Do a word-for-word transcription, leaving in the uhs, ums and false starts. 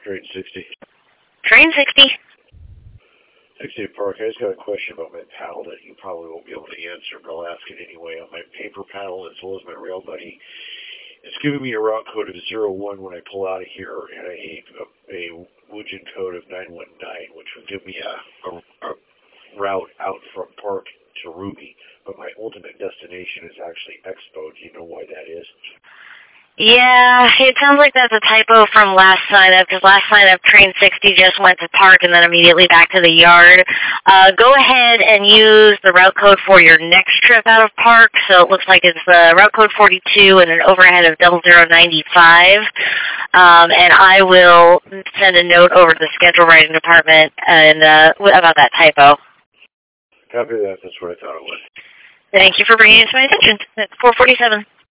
Train sixty. Train sixty. sixty Park, I just got a question about my paddle that you probably won't be able to answer, but I'll ask it anyway. On my paper paddle, as well as my rail buddy, it's giving me a route code of zero one when I pull out of here, and a, a, a Woojin code of nine one nine, which would give me a, a, a route out from Park to Ruby. But my ultimate destination is actually Expo. Do you know why that is? Yeah, it sounds like that's a typo from last sign-up, because last sign-up, Train sixty just went to Park and then immediately back to the yard. Uh, go ahead and use the route code for your next trip out of Park. So it looks like it's uh, route code forty-two and an overhead of double zero ninety-five. Um, and I will send a note over to the schedule writing department and uh, about that typo. Copy that. That's what I thought it was. Thank you for bringing it to my attention. It's four forty-seven.